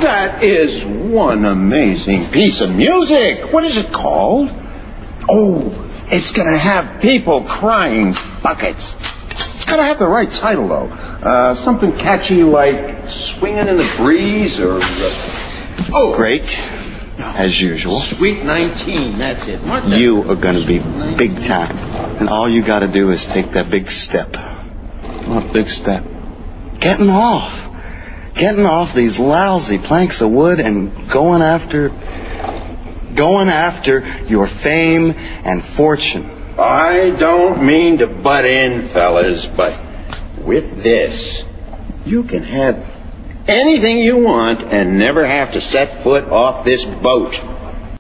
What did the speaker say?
That is one amazing piece of music. What is it called? Oh, it's going to have people crying buckets. It's got to have the right title, though. Something catchy like Swinging in the Breeze or... Oh, great. As usual. Sweet 19, that's it. You are going to be big time. And all you got to do is take that big step. What big step? Getting off these lousy planks of wood and going after your fame and fortune. I don't mean to butt in, fellas, but with this, you can have anything you want and never have to set foot off this boat.